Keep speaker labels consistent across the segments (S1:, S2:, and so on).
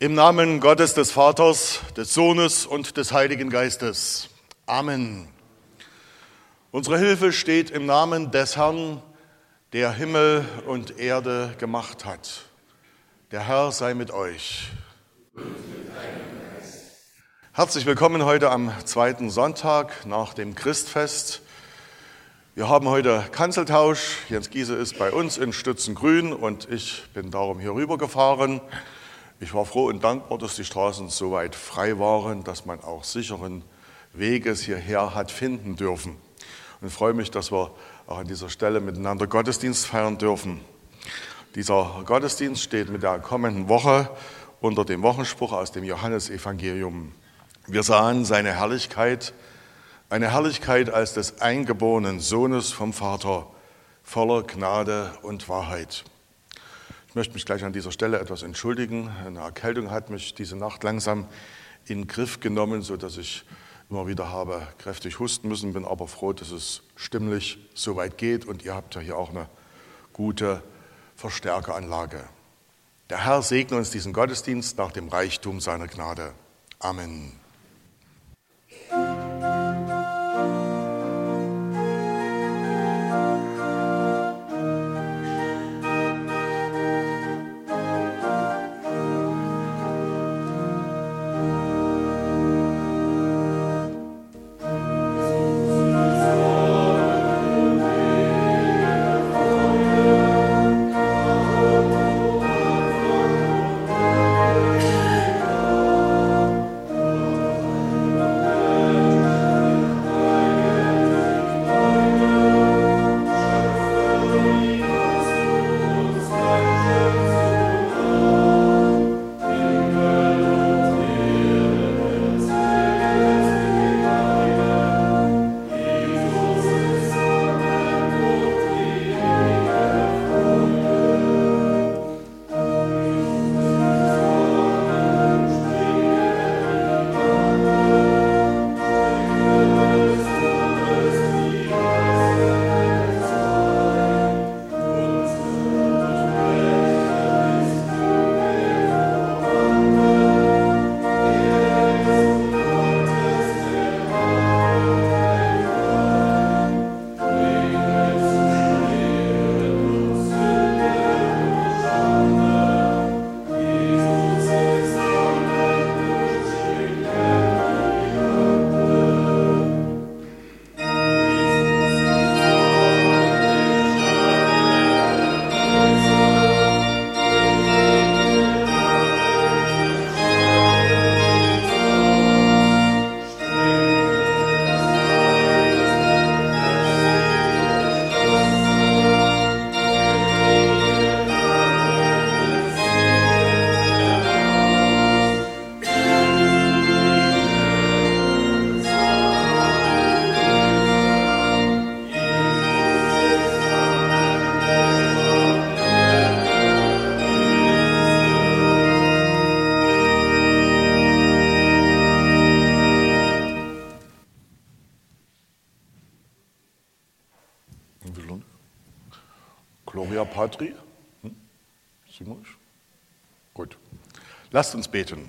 S1: Im Namen Gottes, des Vaters, des Sohnes und des Heiligen Geistes. Amen. Unsere Hilfe steht im Namen des Herrn, der Himmel und Erde gemacht hat. Der Herr sei mit euch. Herzlich willkommen heute am zweiten Sonntag nach dem Christfest. Wir haben heute Kanzeltausch. Jens Giese ist bei uns in Stützengrün und ich bin darum hier rüber gefahren. Ich war froh und dankbar, dass die Straßen so weit frei waren, dass man auch sicheren Weges hierher hat finden dürfen. Und ich freue mich, dass wir auch an dieser Stelle miteinander Gottesdienst feiern dürfen. Dieser Gottesdienst steht mit der kommenden Woche unter dem Wochenspruch aus dem Johannesevangelium. Wir sahen seine Herrlichkeit, eine Herrlichkeit als des eingeborenen Sohnes vom Vater, voller Gnade und Wahrheit. Ich möchte mich gleich an dieser Stelle etwas entschuldigen. Eine Erkältung hat mich diese Nacht langsam in den Griff genommen, sodass ich immer wieder habe kräftig husten müssen, bin aber froh, dass es stimmlich so weit geht und ihr habt ja hier auch eine gute Verstärkeranlage. Der Herr segne uns diesen Gottesdienst nach dem Reichtum seiner Gnade. Amen. Gloria Patri? Simon? Gut. Lasst uns beten.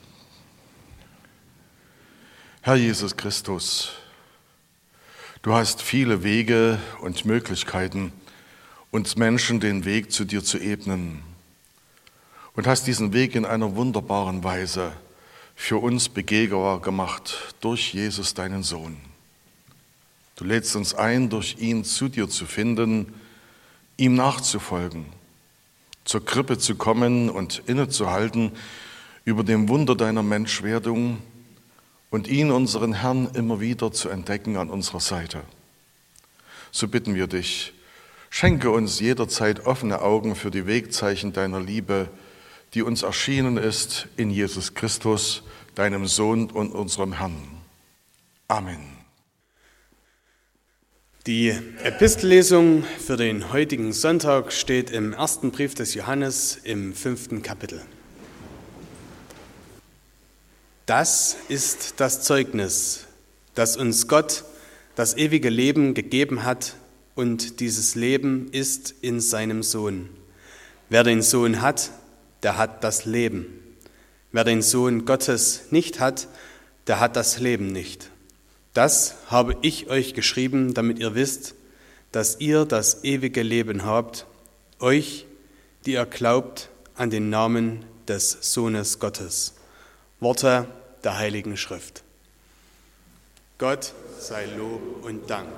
S1: Herr Jesus Christus, du hast viele Wege und Möglichkeiten, uns Menschen den Weg zu dir zu ebnen und hast diesen Weg in einer wunderbaren Weise für uns begehbar gemacht durch Jesus, deinen Sohn. Du lädst uns ein, durch ihn zu dir zu finden, ihm nachzufolgen, zur Krippe zu kommen und innezuhalten über dem Wunder deiner Menschwerdung und ihn, unseren Herrn, immer wieder zu entdecken an unserer Seite. So bitten wir dich, schenke uns jederzeit offene Augen für die Wegzeichen deiner Liebe, die uns erschienen ist in Jesus Christus, deinem Sohn und unserem Herrn. Amen.
S2: Die Epistellesung für den heutigen Sonntag steht im ersten Brief des Johannes im 5. Kapitel. Das ist das Zeugnis, das uns Gott das ewige Leben gegeben hat, und dieses Leben ist in seinem Sohn. Wer den Sohn hat, der hat das Leben. Wer den Sohn Gottes nicht hat, der hat das Leben nicht. Das habe ich euch geschrieben, damit ihr wisst, dass ihr das ewige Leben habt, euch, die ihr glaubt an den Namen des Sohnes Gottes. Worte der Heiligen Schrift. Gott sei Lob und Dank.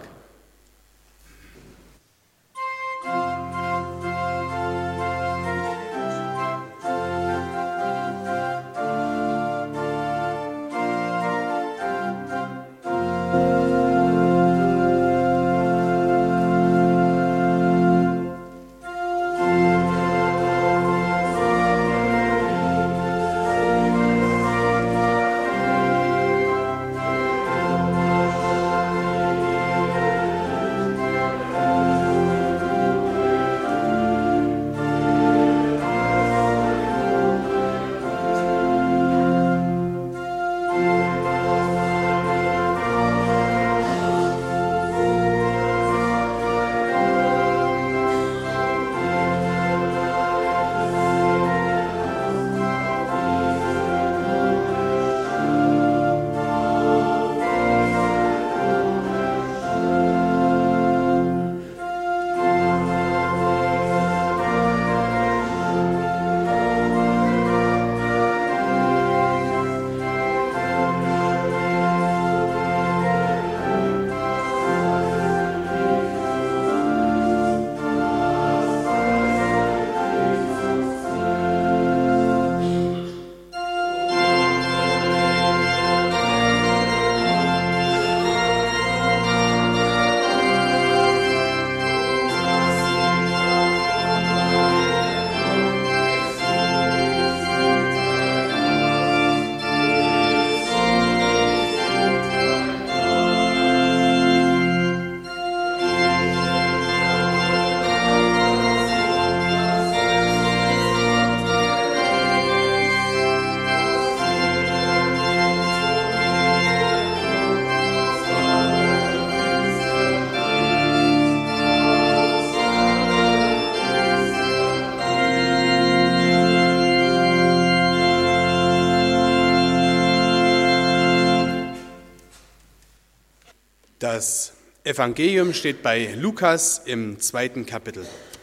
S2: Das Evangelium steht bei Lukas im 2. Kapitel.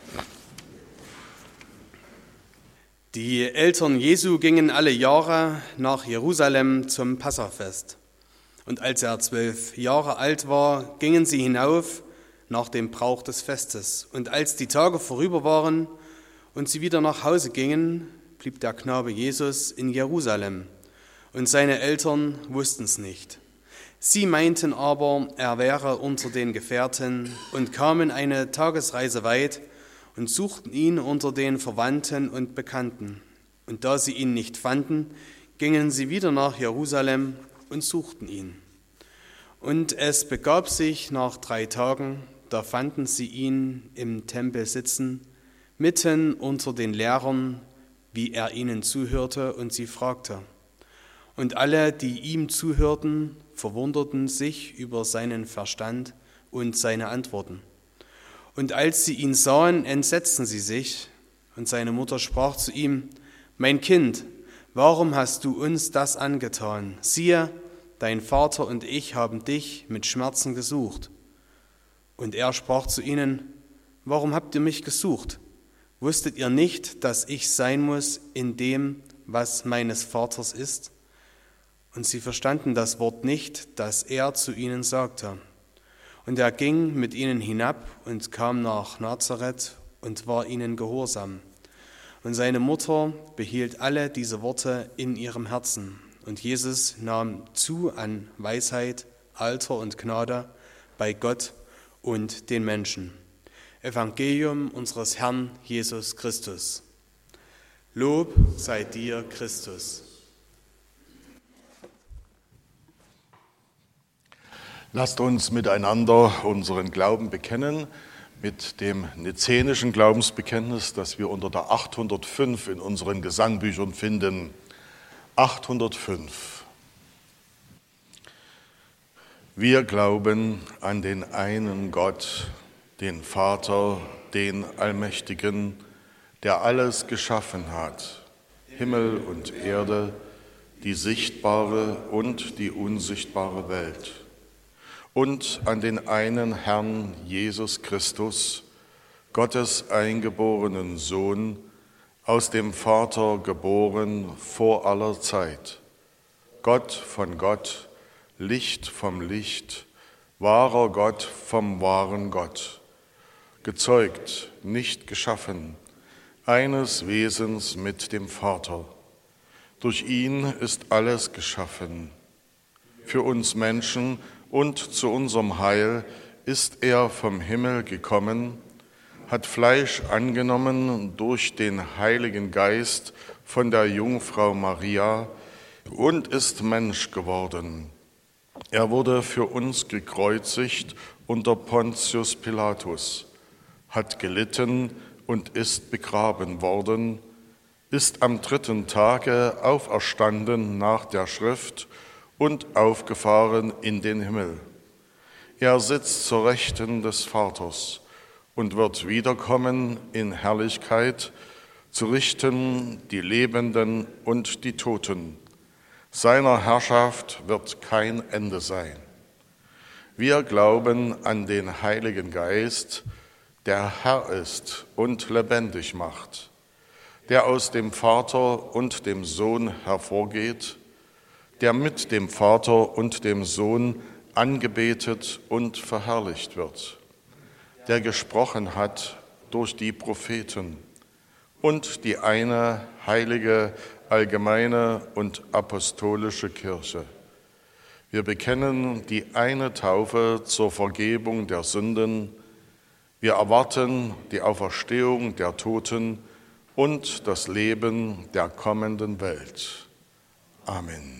S2: Die Eltern Jesu gingen alle Jahre nach Jerusalem zum Passafest. Und als er 12 Jahre alt war, gingen sie hinauf nach dem Brauch des Festes. Und als die Tage vorüber waren und sie wieder nach Hause gingen, blieb der Knabe Jesus in Jerusalem. Und seine Eltern wussten es nicht. Sie meinten aber, er wäre unter den Gefährten und kamen eine Tagesreise weit und suchten ihn unter den Verwandten und Bekannten. Und da sie ihn nicht fanden, gingen sie wieder nach Jerusalem und suchten ihn. Und es begab sich nach 3 Tagen, da fanden sie ihn im Tempel sitzen, mitten unter den Lehrern, wie er ihnen zuhörte, und sie fragte. Und alle, die ihm zuhörten, verwunderten sich über seinen Verstand und seine Antworten. Und als sie ihn sahen, entsetzten sie sich. Und seine Mutter sprach zu ihm: Mein Kind, warum hast du uns das angetan? Siehe, dein Vater und ich haben dich mit Schmerzen gesucht. Und er sprach zu ihnen: Warum habt ihr mich gesucht? Wusstet ihr nicht, dass ich sein muss in dem, was meines Vaters ist? Und sie verstanden das Wort nicht, das er zu ihnen sagte. Und er ging mit ihnen hinab und kam nach Nazareth und war ihnen gehorsam. Und seine Mutter behielt alle diese Worte in ihrem Herzen. Und Jesus nahm zu an Weisheit, Alter und Gnade bei Gott und den Menschen. Evangelium unseres Herrn Jesus Christus. Lob sei dir, Christus.
S1: Lasst uns miteinander unseren Glauben bekennen mit dem nizenischen Glaubensbekenntnis, das wir unter der 805 in unseren Gesangbüchern finden. 805. Wir glauben an den einen Gott, den Vater, den Allmächtigen, der alles geschaffen hat. Himmel und Erde, die sichtbare und die unsichtbare Welt, und an den einen Herrn Jesus Christus, Gottes eingeborenen Sohn, aus dem Vater geboren vor aller Zeit, Gott von Gott, Licht vom Licht, wahrer Gott vom wahren Gott, gezeugt, nicht geschaffen, eines Wesens mit dem Vater. Durch ihn ist alles geschaffen. Für uns Menschen und zu unserem Heil ist er vom Himmel gekommen, hat Fleisch angenommen durch den Heiligen Geist von der Jungfrau Maria und ist Mensch geworden. Er wurde für uns gekreuzigt unter Pontius Pilatus, hat gelitten und ist begraben worden, ist am 3. Tage auferstanden nach der Schrift und aufgefahren in den Himmel. Er sitzt zur Rechten des Vaters und wird wiederkommen in Herrlichkeit, zu richten die Lebenden und die Toten. Seiner Herrschaft wird kein Ende sein. Wir glauben an den Heiligen Geist, der Herr ist und lebendig macht, der aus dem Vater und dem Sohn hervorgeht, der mit dem Vater und dem Sohn angebetet und verherrlicht wird, der gesprochen hat durch die Propheten und die eine heilige, allgemeine und apostolische Kirche. Wir bekennen die eine Taufe zur Vergebung der Sünden. Wir erwarten die Auferstehung der Toten und das Leben der kommenden Welt. Amen.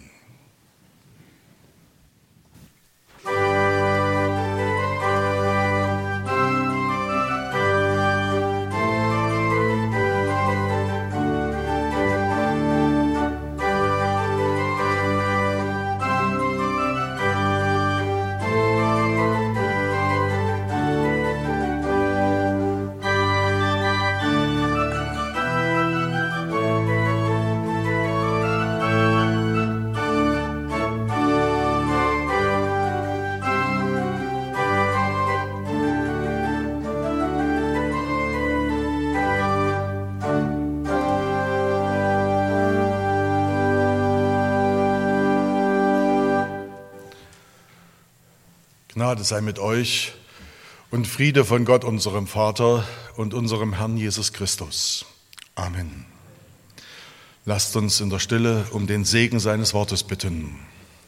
S3: Gnade sei mit euch und Friede von Gott, unserem Vater und unserem Herrn Jesus Christus. Amen. Lasst uns in der Stille um den Segen seines Wortes bitten.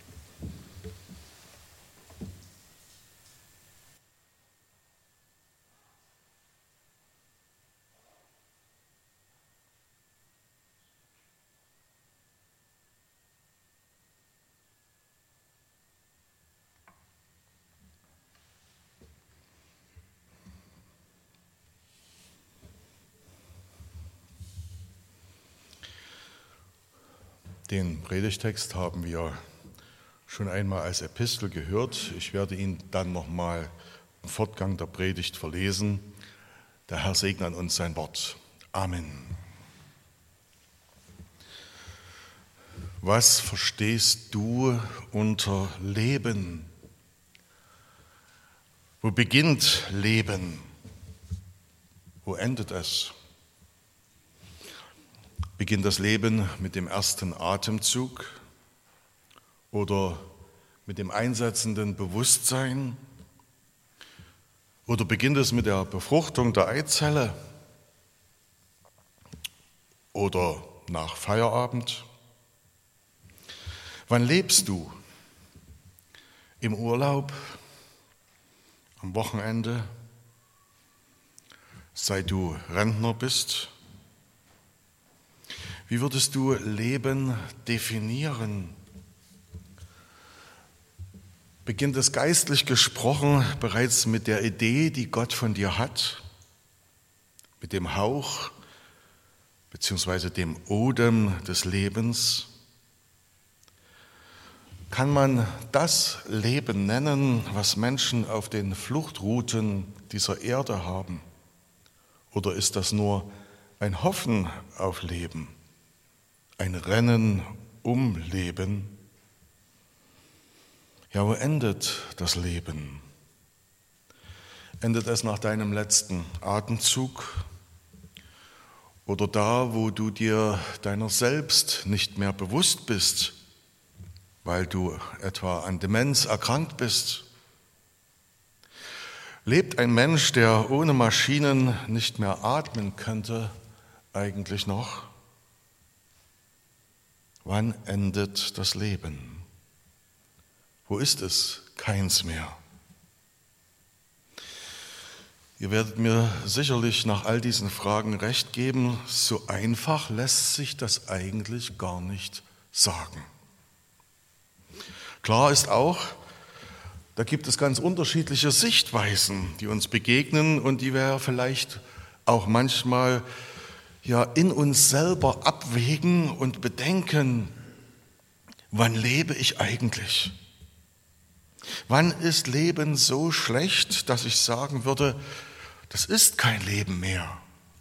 S3: Den Predigtext haben wir schon einmal als Epistel gehört. Ich werde ihn dann nochmal im Fortgang der Predigt verlesen. Der Herr segne an uns sein Wort. Amen. Was verstehst du unter Leben? Wo beginnt Leben? Wo endet es? Beginnt das Leben mit dem ersten Atemzug oder mit dem einsetzenden Bewusstsein? Oder beginnt es mit der Befruchtung der Eizelle? Oder nach Feierabend? Wann lebst du? Im Urlaub? Am Wochenende? Seit du Rentner bist? Wie würdest du Leben definieren? Beginnt es geistlich gesprochen bereits mit der Idee, die Gott von dir hat, mit dem Hauch bzw. dem Odem des Lebens? Kann man das Leben nennen, was Menschen auf den Fluchtrouten dieser Erde haben? Oder ist das nur ein Hoffen auf Leben? ein Rennen um Leben. Ja, wo endet das Leben? Endet es nach deinem letzten Atemzug oder da, wo du dir deiner selbst nicht mehr bewusst bist, weil du etwa an Demenz erkrankt bist? Lebt ein Mensch, der ohne Maschinen nicht mehr atmen könnte, eigentlich noch? Wann endet das Leben? Wo ist es? Keins mehr. Ihr werdet mir sicherlich nach all diesen Fragen recht geben, so einfach lässt sich das eigentlich gar nicht sagen. Klar ist auch, da gibt es ganz unterschiedliche Sichtweisen, die uns begegnen und die wir vielleicht auch manchmal in uns selber abwägen und bedenken, wann lebe ich eigentlich? Wann ist Leben so schlecht, dass ich sagen würde, das ist kein Leben mehr?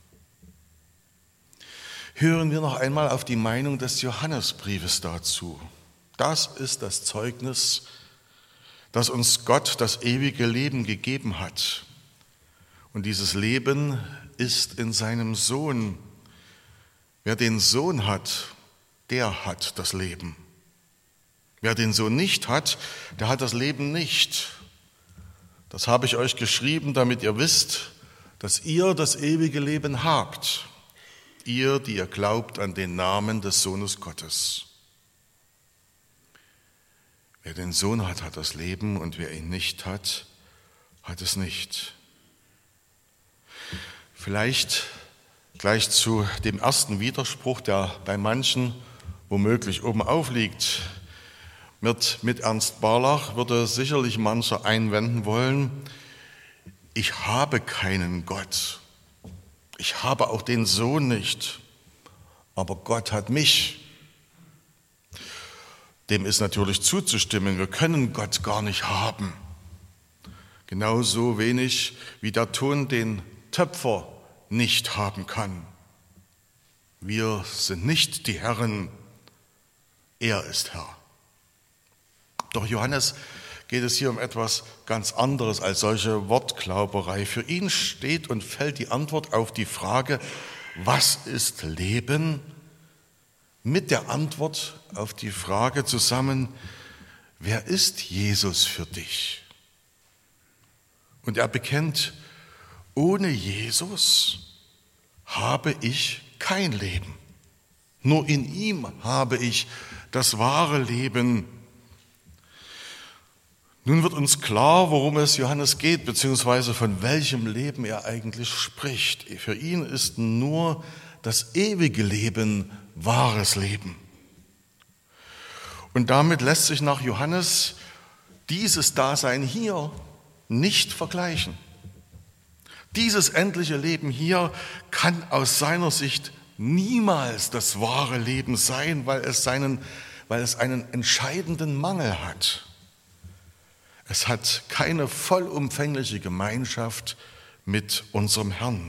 S3: Hören wir noch einmal auf die Meinung des Johannesbriefes dazu. Das ist das Zeugnis, dass uns Gott das ewige Leben gegeben hat. Und dieses Leben ist in seinem Sohn. Wer den Sohn hat, der hat das Leben. Wer den Sohn nicht hat, der hat das Leben nicht. Das habe ich euch geschrieben, damit ihr wisst, dass ihr das ewige Leben habt. Ihr, die ihr glaubt an den Namen des Sohnes Gottes. Wer den Sohn hat, hat das Leben, und wer ihn nicht hat, hat es nicht. Vielleicht gleich zu dem ersten Widerspruch, der bei manchen womöglich oben aufliegt. Mit Ernst Barlach würde sicherlich mancher einwenden wollen, ich habe keinen Gott. Ich habe auch den Sohn nicht, aber Gott hat mich. Dem ist natürlich zuzustimmen, wir können Gott gar nicht haben. Genauso wenig wie der Ton den Töpfer nicht haben kann. Wir sind nicht die Herren, er ist Herr. Doch Johannes geht es hier um etwas ganz anderes als solche Wortklauberei. Für ihn steht und fällt die Antwort auf die Frage, was ist Leben? Mit der Antwort auf die Frage zusammen, wer ist Jesus für dich? Und er bekennt, ohne Jesus habe ich kein Leben. Nur in ihm habe ich das wahre Leben. Nun wird uns klar, worum es Johannes geht, beziehungsweise von welchem Leben er eigentlich spricht. Für ihn ist nur das ewige Leben wahres Leben. Und damit lässt sich nach Johannes dieses Dasein hier nicht vergleichen. Dieses endliche Leben hier kann aus seiner Sicht niemals das wahre Leben sein, weil es einen entscheidenden Mangel hat. Es hat keine vollumfängliche Gemeinschaft mit unserem Herrn.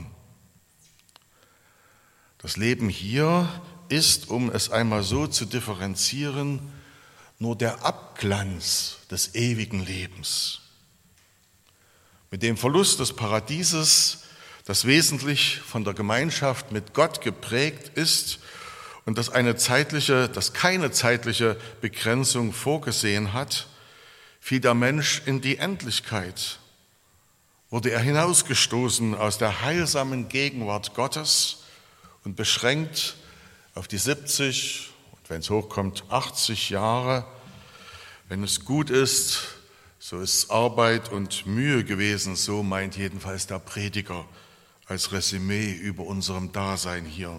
S3: Das Leben hier ist, um es einmal so zu differenzieren, nur der Abglanz des ewigen Lebens. Mit dem Verlust des Paradieses, das wesentlich von der Gemeinschaft mit Gott geprägt ist und das keine zeitliche Begrenzung vorgesehen hat, fiel der Mensch in die Endlichkeit, wurde er hinausgestoßen aus der heilsamen Gegenwart Gottes und beschränkt auf die 70 und wenn es hochkommt 80 Jahre. Wenn es gut ist, so ist es Arbeit und Mühe gewesen, so meint jedenfalls der Prediger als Resümee über unserem Dasein hier.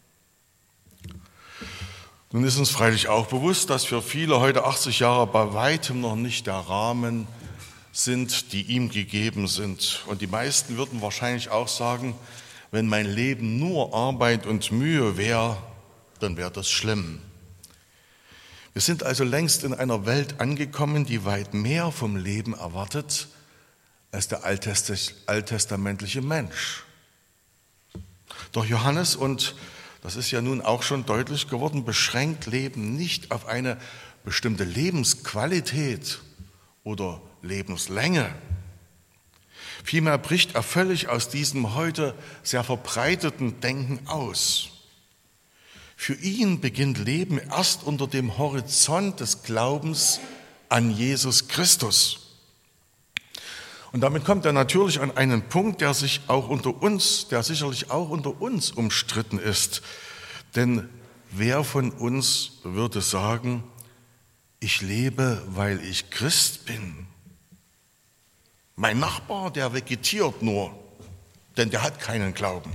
S3: Nun ist uns freilich auch bewusst, dass für viele heute 80 Jahre bei weitem noch nicht der Rahmen sind, die ihm gegeben sind. Und die meisten würden wahrscheinlich auch sagen, wenn mein Leben nur Arbeit und Mühe wäre, dann wäre das schlimm. Wir sind also längst in einer Welt angekommen, die weit mehr vom Leben erwartet als der alttestamentliche Mensch. Doch Johannes und das ist ja nun auch schon deutlich geworden, beschränkt Leben nicht auf eine bestimmte Lebensqualität oder Lebenslänge. Vielmehr bricht er völlig aus diesem heute sehr verbreiteten Denken aus. Für ihn beginnt Leben erst unter dem Horizont des Glaubens an Jesus Christus. Und damit kommt er natürlich an einen Punkt, der sicherlich auch unter uns umstritten ist. Denn wer von uns würde sagen, ich lebe, weil ich Christ bin? Mein Nachbar, der vegetiert nur, denn der hat keinen Glauben.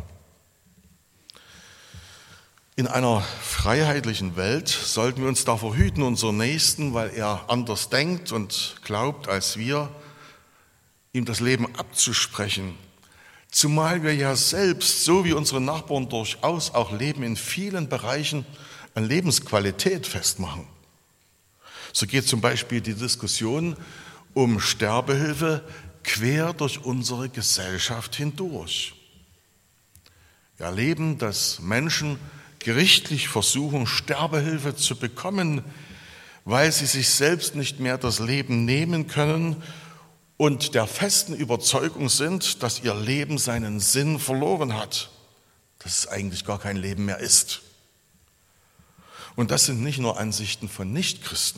S3: In einer freiheitlichen Welt sollten wir uns davor hüten, unseren Nächsten, weil er anders denkt und glaubt als wir, ihm das Leben abzusprechen. Zumal wir ja selbst, so wie unsere Nachbarn durchaus auch leben, in vielen Bereichen an Lebensqualität festmachen. So geht zum Beispiel die Diskussion um Sterbehilfe quer durch unsere Gesellschaft hindurch. Wir erleben, dass Menschen gerichtlich versuchen, Sterbehilfe zu bekommen, weil sie sich selbst nicht mehr das Leben nehmen können und der festen Überzeugung sind, dass ihr Leben seinen Sinn verloren hat, dass es eigentlich gar kein Leben mehr ist. Und das sind nicht nur Ansichten von Nichtchristen.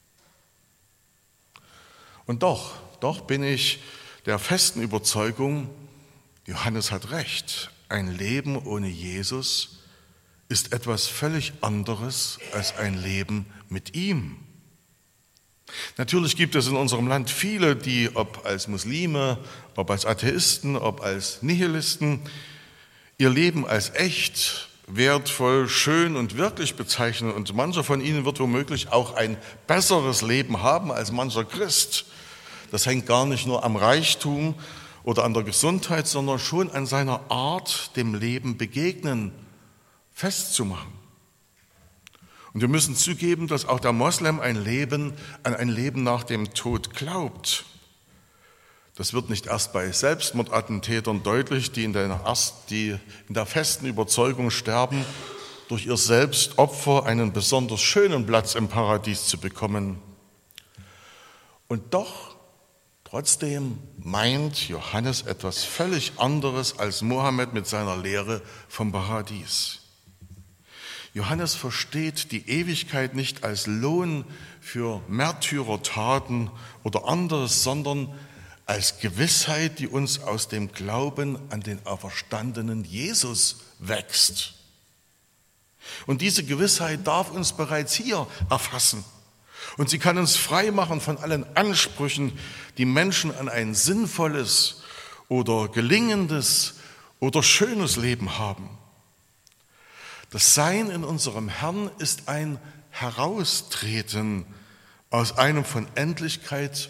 S3: Und doch bin ich der festen Überzeugung, Johannes hat recht, ein Leben ohne Jesus ist etwas völlig anderes als ein Leben mit ihm. Natürlich gibt es in unserem Land viele, die, ob als Muslime, ob als Atheisten, ob als Nihilisten, ihr Leben als echt, wertvoll, schön und wirklich bezeichnen. Und mancher von ihnen wird womöglich auch ein besseres Leben haben als mancher Christ. Das hängt gar nicht nur am Reichtum oder an der Gesundheit, sondern schon an seiner Art, dem Leben begegnen, festzumachen. Und wir müssen zugeben, dass auch der Moslem an ein Leben nach dem Tod glaubt. Das wird nicht erst bei Selbstmordattentätern deutlich, die in der festen Überzeugung sterben, durch ihr Selbstopfer einen besonders schönen Platz im Paradies zu bekommen. Und doch, trotzdem meint Johannes etwas völlig anderes als Mohammed mit seiner Lehre vom Paradies. Johannes versteht die Ewigkeit nicht als Lohn für Märtyrertaten oder anderes, sondern als Gewissheit, die uns aus dem Glauben an den auferstandenen Jesus wächst. Und diese Gewissheit darf uns bereits hier erfassen. Und sie kann uns frei machen von allen Ansprüchen, die Menschen an ein sinnvolles oder gelingendes oder schönes Leben haben. Das Sein in unserem Herrn ist ein Heraustreten aus einem von Endlichkeit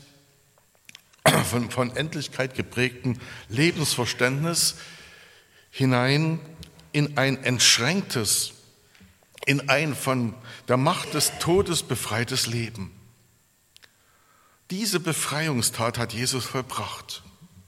S3: geprägten Lebensverständnis hinein in ein entschränktes, in ein von der Macht des Todes befreites Leben. Diese Befreiungstat hat Jesus vollbracht.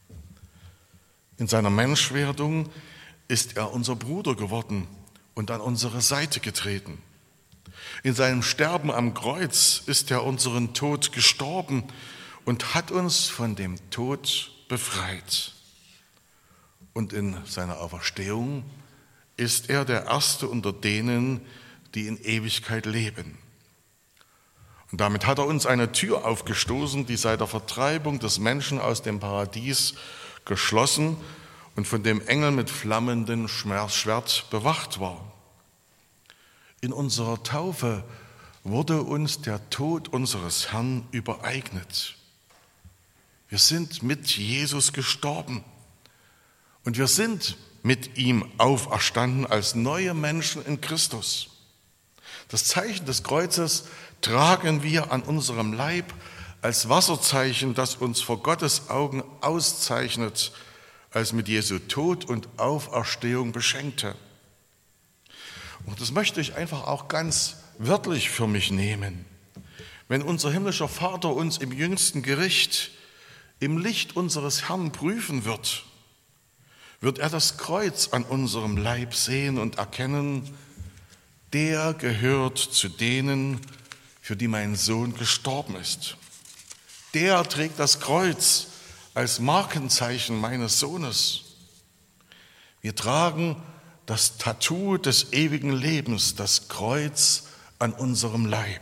S3: In seiner Menschwerdung ist er unser Bruder geworden und an unsere Seite getreten. In seinem Sterben am Kreuz ist er unseren Tod gestorben und hat uns von dem Tod befreit. Und in seiner Auferstehung ist er der Erste unter denen, die in Ewigkeit leben. Und damit hat er uns eine Tür aufgestoßen, die seit der Vertreibung des Menschen aus dem Paradies geschlossen und von dem Engel mit flammendem Schwert bewacht war. In unserer Taufe wurde uns der Tod unseres Herrn übereignet. Wir sind mit Jesus gestorben und wir sind mit ihm auferstanden als neue Menschen in Christus. Das Zeichen des Kreuzes tragen wir an unserem Leib als Wasserzeichen, das uns vor Gottes Augen auszeichnet, als mit Jesu Tod und Auferstehung beschenkte. Und das möchte ich einfach auch ganz wörtlich für mich nehmen. Wenn unser himmlischer Vater uns im jüngsten Gericht im Licht unseres Herrn prüfen wird wird er das Kreuz an unserem Leib sehen und erkennen, der gehört zu denen, für die mein Sohn gestorben ist. Der trägt das Kreuz als Markenzeichen meines Sohnes. Wir tragen das Tattoo des ewigen Lebens, das Kreuz an unserem Leib.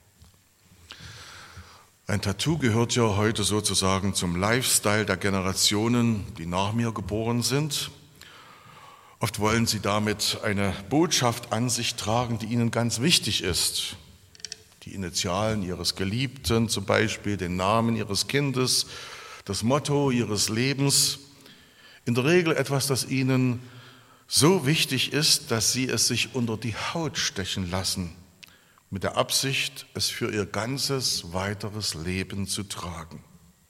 S3: Ein Tattoo gehört ja heute sozusagen zum Lifestyle der Generationen, die nach mir geboren sind. Oft wollen sie damit eine Botschaft an sich tragen, die ihnen ganz wichtig ist. Die Initialen ihres Geliebten, zum Beispiel den Namen ihres Kindes, das Motto ihres Lebens. In der Regel etwas, das ihnen so wichtig ist, dass sie es sich unter die Haut stechen lassen, mit der Absicht, es für ihr ganzes weiteres Leben zu tragen.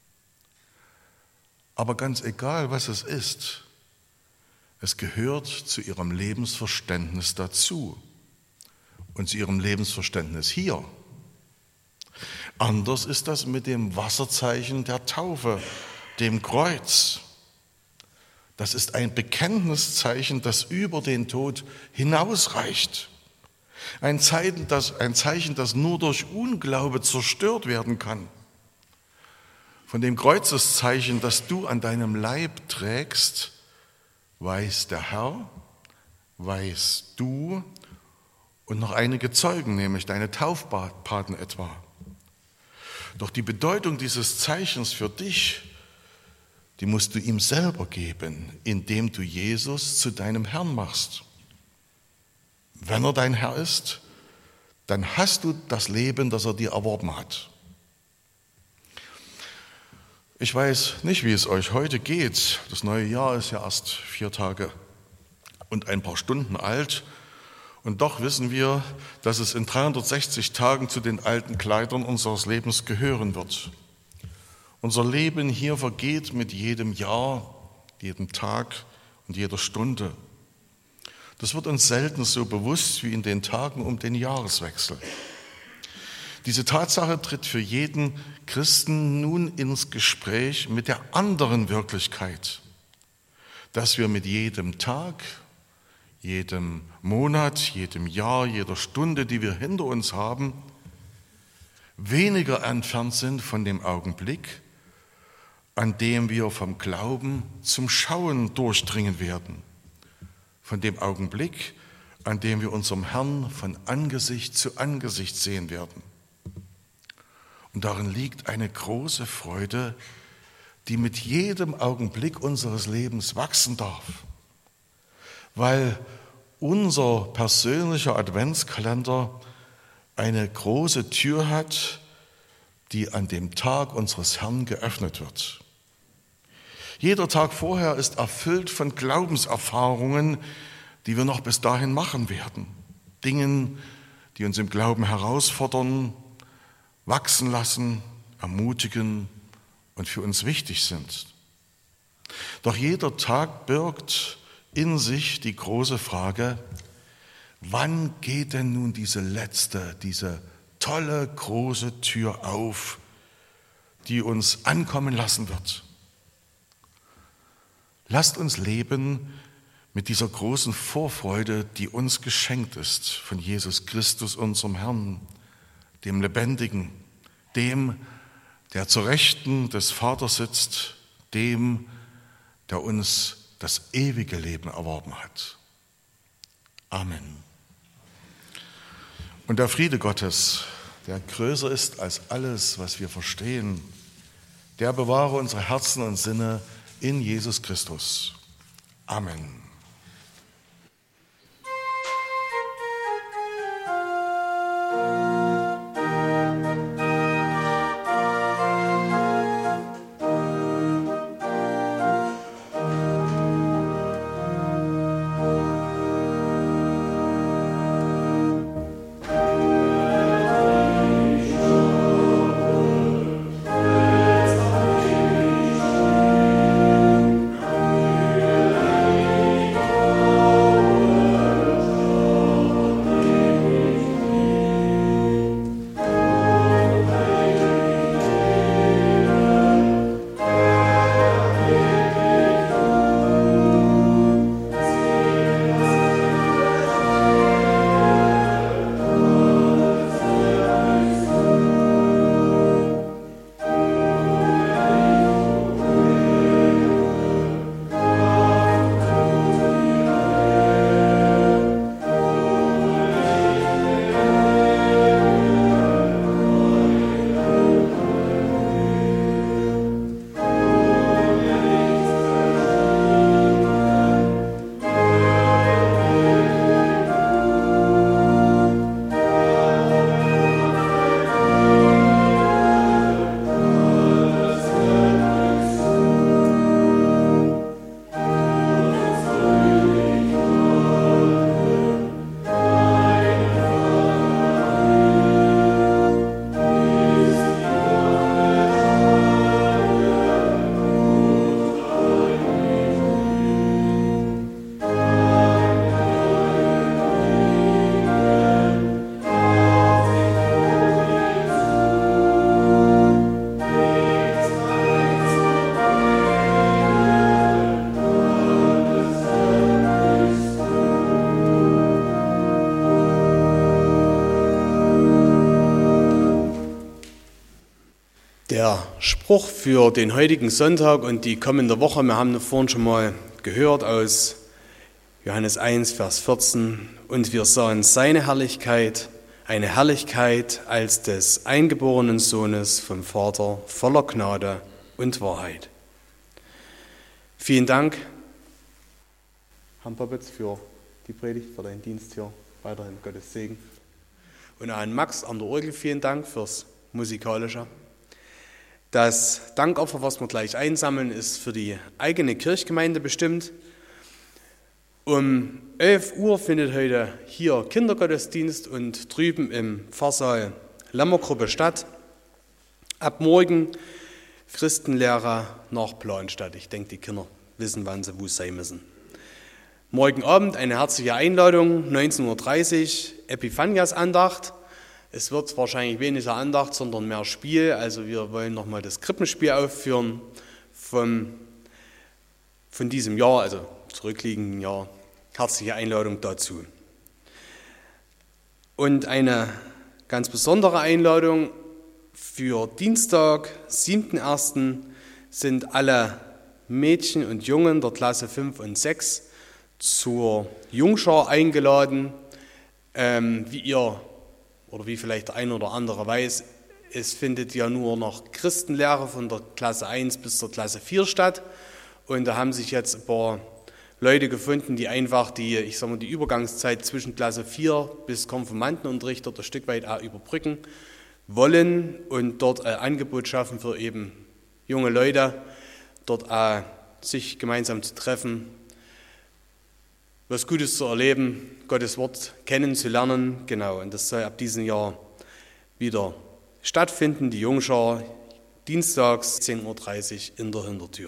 S3: Aber ganz egal, was es ist, es gehört zu ihrem Lebensverständnis dazu und zu ihrem Lebensverständnis hier. Anders ist das mit dem Wasserzeichen der Taufe, dem Kreuz. Das ist ein Bekenntniszeichen, das über den Tod hinausreicht. Ein Zeichen, das nur durch Unglaube zerstört werden kann. Von dem Kreuzeszeichen, das du an deinem Leib trägst, weiß der Herr, weißt du und noch einige Zeugen, nämlich deine Taufpaten etwa. Doch die Bedeutung dieses Zeichens für dich, die musst du ihm selber geben, indem du Jesus zu deinem Herrn machst. Wenn er dein Herr ist, dann hast du das Leben, das er dir erworben hat. Ich weiß nicht, wie es euch heute geht. Das neue Jahr ist ja erst 4 Tage und ein paar Stunden alt. Und doch wissen wir, dass es in 360 Tagen zu den alten Kleidern unseres Lebens gehören wird. Unser Leben hier vergeht mit jedem Jahr, jedem Tag und jeder Stunde. Das wird uns selten so bewusst wie in den Tagen um den Jahreswechsel. Diese Tatsache tritt für jeden Christen nun ins Gespräch mit der anderen Wirklichkeit, dass wir mit jedem Tag, jedem Monat, jedem Jahr, jeder Stunde, die wir hinter uns haben, weniger entfernt sind von dem Augenblick, an dem wir vom Glauben zum Schauen durchdringen werden, von dem Augenblick, an dem wir unserem Herrn von Angesicht zu Angesicht sehen werden. Und darin liegt eine große Freude, die mit jedem Augenblick unseres Lebens wachsen darf, weil unser persönlicher Adventskalender eine große Tür hat, die an dem Tag unseres Herrn geöffnet wird. Jeder Tag vorher ist erfüllt von Glaubenserfahrungen, die wir noch bis dahin machen werden. Dingen, die uns im Glauben herausfordern, wachsen lassen, ermutigen und für uns wichtig sind. Doch jeder Tag birgt in sich die große Frage, wann geht denn nun diese tolle, große Tür auf, die uns ankommen lassen wird? Lasst uns leben mit dieser großen Vorfreude, die uns geschenkt ist von Jesus Christus, unserem Herrn, dem Lebendigen, dem, der zur Rechten des Vaters sitzt, dem, der uns das ewige Leben erworben hat. Amen. Und der Friede Gottes, der größer ist als alles, was wir verstehen, der bewahre unsere Herzen und Sinne in Jesus Christus. Amen.
S2: Spruch für den heutigen Sonntag und die kommende Woche, wir haben vorhin schon mal gehört aus Johannes 1, Vers 14, und wir sahen seine Herrlichkeit, eine Herrlichkeit als des eingeborenen Sohnes vom Vater, voller Gnade und Wahrheit. Vielen Dank, Herrn Poppitz, für die Predigt, für deinen Dienst hier. Weiterhin Gottes Segen. Und an Max an der Orgel vielen Dank fürs Musikalische. Das Dankopfer, was wir gleich einsammeln, ist für die eigene Kirchgemeinde bestimmt. Um 11 Uhr findet heute hier Kindergottesdienst und drüben im Pfarrsaal Lämmergruppe statt. Ab morgen Christenlehre nach Plan statt. Ich denke, die Kinder wissen, wann sie wo sein müssen. Morgen Abend eine herzliche Einladung, 19.30 Uhr, Epiphanias-Andacht. Es wird wahrscheinlich weniger Andacht, sondern mehr Spiel. Also wir wollen nochmal das Krippenspiel aufführen von diesem Jahr, also zurückliegenden Jahr. Herzliche Einladung dazu. Und eine ganz besondere Einladung für Dienstag, 7.1. sind alle Mädchen und Jungen der Klasse 5 und 6 zur Jungschar eingeladen. Wie ihr oder wie vielleicht der ein oder andere weiß, es findet ja nur noch Christenlehre von der Klasse 1 bis zur Klasse 4 statt. Und da haben sich jetzt ein paar Leute gefunden, die einfach die Übergangszeit zwischen Klasse 4 bis Konfirmandenunterricht dort ein Stück weit auch überbrücken wollen und dort ein Angebot schaffen für eben junge Leute, dort auch sich gemeinsam zu treffen, was Gutes zu erleben, Gottes Wort kennenzulernen. Genau, und das soll ab diesem Jahr wieder stattfinden, die Jungschar, dienstags 10.30 Uhr in der Hintertür.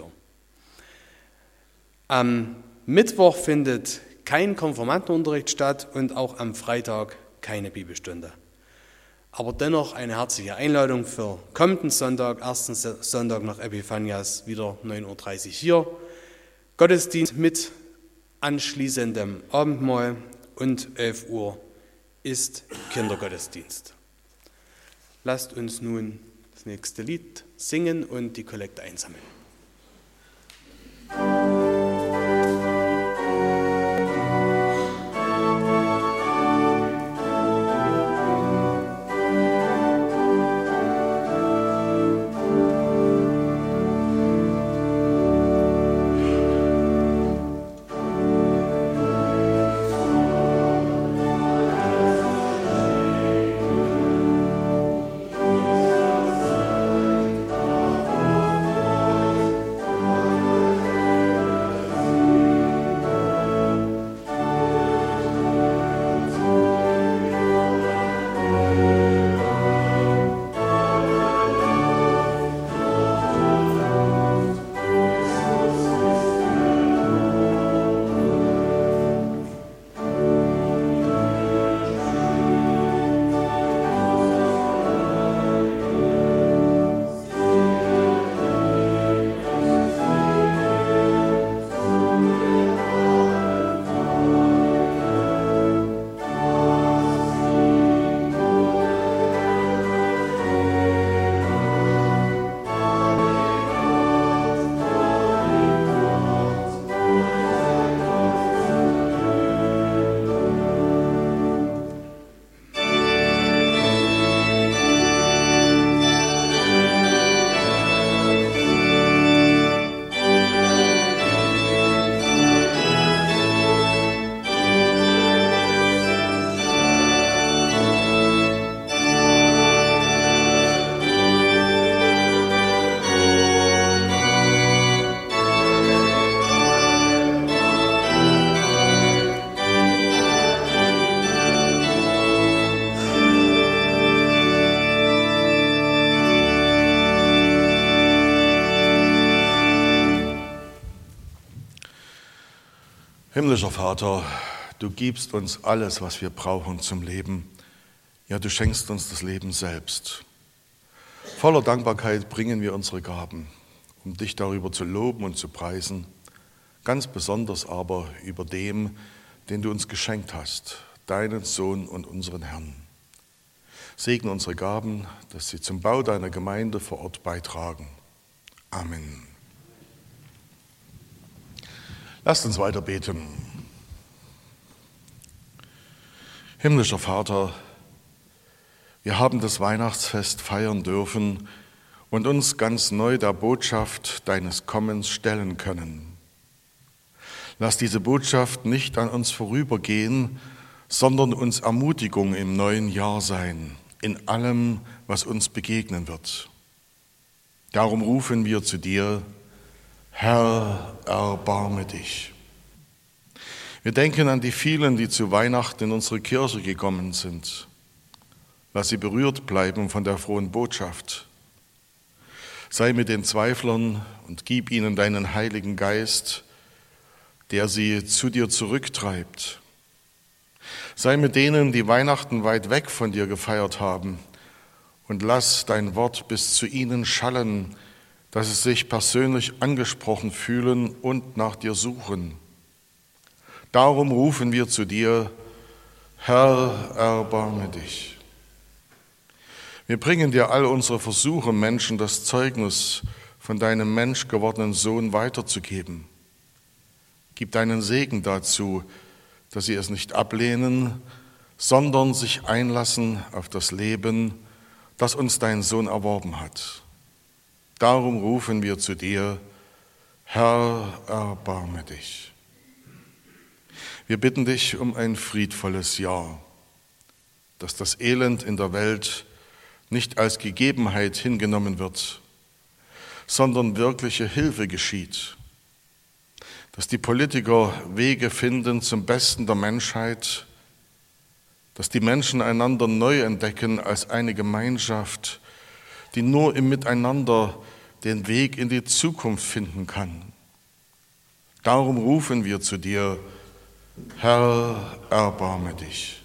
S2: Am Mittwoch findet kein Konfirmandenunterricht statt und auch am Freitag keine Bibelstunde. Aber dennoch eine herzliche Einladung für kommenden Sonntag, ersten Sonntag nach Epiphanias, wieder 9.30 Uhr hier. Gottesdienst mit anschließendem Abendmahl und 11 Uhr ist Kindergottesdienst. Lasst uns nun das nächste Lied singen und die Kollekte einsammeln.
S3: Himmlischer Vater, du gibst uns alles, was wir brauchen zum Leben. Ja, du schenkst uns das Leben selbst. Voller Dankbarkeit bringen wir unsere Gaben, um dich darüber zu loben und zu preisen, ganz besonders aber über dem, den du uns geschenkt hast, deinen Sohn und unseren Herrn. Segne unsere Gaben, dass sie zum Bau deiner Gemeinde vor Ort beitragen. Amen. Lasst uns weiter beten. Himmlischer Vater, wir haben das Weihnachtsfest feiern dürfen und uns ganz neu der Botschaft deines Kommens stellen können. Lass diese Botschaft nicht an uns vorübergehen, sondern uns Ermutigung im neuen Jahr sein, in allem, was uns begegnen wird. Darum rufen wir zu dir: Herr, erbarme dich. Wir denken an die vielen, die zu Weihnachten in unsere Kirche gekommen sind. Lass sie berührt bleiben von der frohen Botschaft. Sei mit den Zweiflern und gib ihnen deinen Heiligen Geist, der sie zu dir zurücktreibt. Sei mit denen, die Weihnachten weit weg von dir gefeiert haben, und lass dein Wort bis zu ihnen schallen, dass sie sich persönlich angesprochen fühlen und nach dir suchen. Darum rufen wir zu dir: Herr, erbarme dich. Wir bringen dir all unsere Versuche, Menschen das Zeugnis von deinem menschgewordenen Sohn weiterzugeben. Gib deinen Segen dazu, dass sie es nicht ablehnen, sondern sich einlassen auf das Leben, das uns dein Sohn erworben hat. Darum rufen wir zu dir: Herr, erbarme dich. Wir bitten dich um ein friedvolles Jahr, dass das Elend in der Welt nicht als Gegebenheit hingenommen wird, sondern wirkliche Hilfe geschieht, dass die Politiker Wege finden zum Besten der Menschheit, dass die Menschen einander neu entdecken als eine Gemeinschaft, die nur im Miteinander den Weg in die Zukunft finden kann. Darum rufen wir zu dir: Herr, erbarme dich.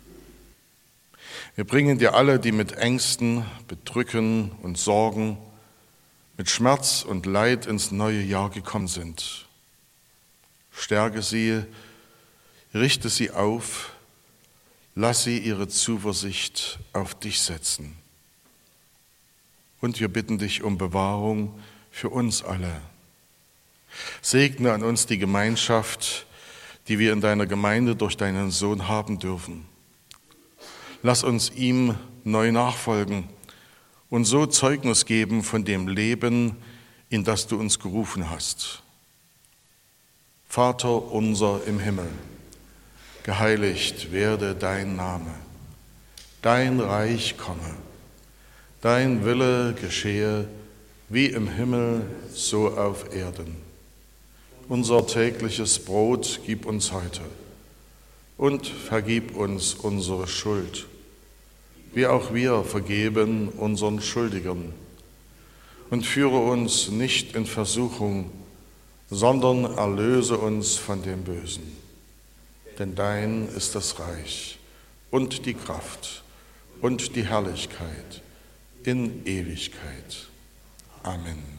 S3: Wir bringen dir alle, die mit Ängsten, Bedrücken und Sorgen, mit Schmerz und Leid ins neue Jahr gekommen sind. Stärke sie, richte sie auf, lass sie ihre Zuversicht auf dich setzen. Und wir bitten dich um Bewahrung für uns alle. Segne an uns die Gemeinschaft, die wir in deiner Gemeinde durch deinen Sohn haben dürfen. Lass uns ihm neu nachfolgen und so Zeugnis geben von dem Leben, in das du uns gerufen hast. Vater unser im Himmel, geheiligt werde dein Name, dein Reich komme, dein Wille geschehe, wie im Himmel, so auf Erden. Unser tägliches Brot gib uns heute und vergib uns unsere Schuld, wie auch wir vergeben unseren Schuldigern. Und führe uns nicht in Versuchung, sondern erlöse uns von dem Bösen. Denn dein ist das Reich und die Kraft und die Herrlichkeit in Ewigkeit. Amen.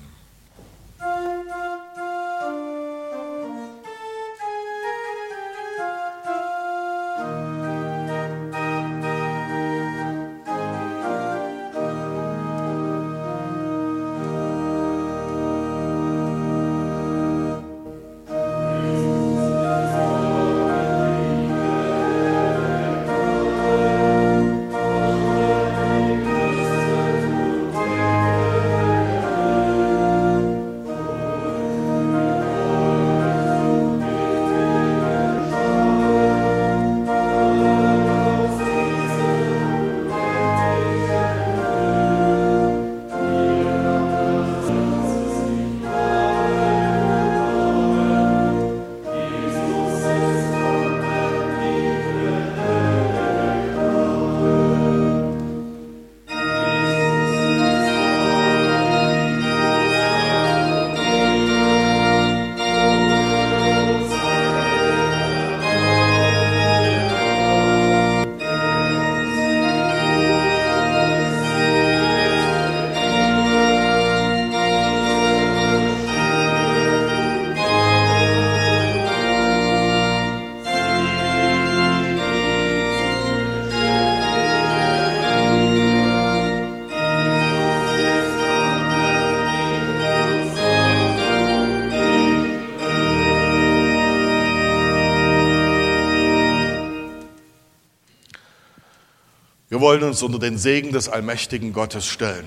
S1: Wir wollen uns unter den Segen des allmächtigen Gottes stellen.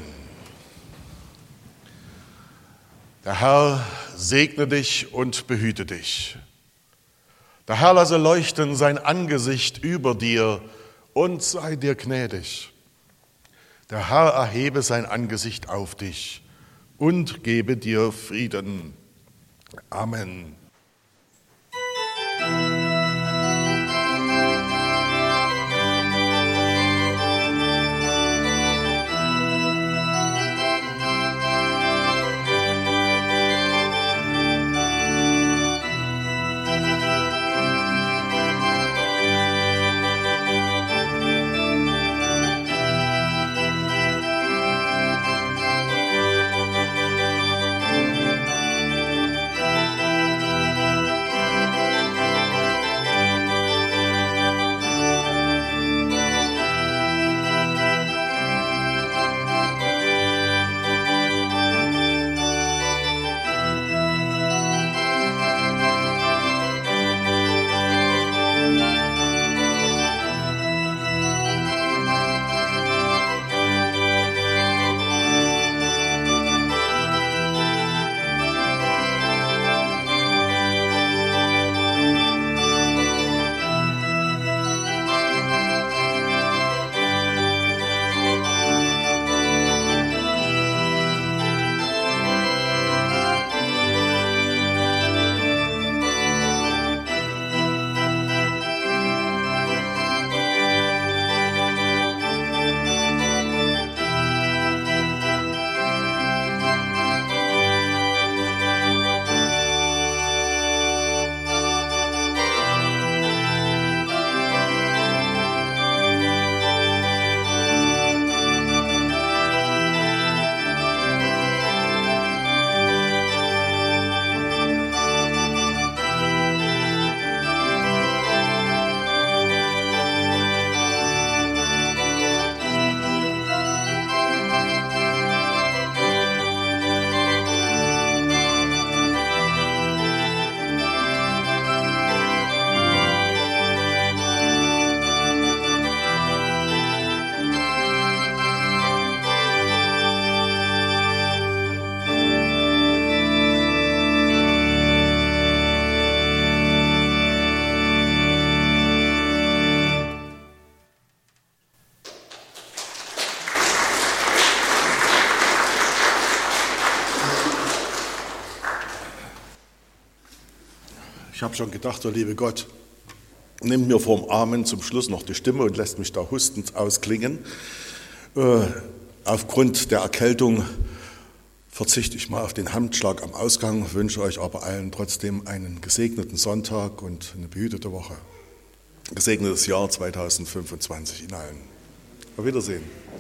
S1: Der Herr segne dich und behüte dich. Der Herr lasse leuchten sein Angesicht über dir und sei dir gnädig. Der Herr erhebe sein Angesicht auf dich und gebe dir Frieden. Amen. Ich habe schon gedacht, der liebe Gott nimmt mir vorm Amen zum Schluss noch die Stimme und lässt mich da hustend ausklingen. Aufgrund der Erkältung verzichte ich mal auf den Handschlag am Ausgang, wünsche euch aber allen trotzdem einen gesegneten Sonntag und eine behütete Woche. Gesegnetes Jahr 2025 Ihnen allen. Auf Wiedersehen.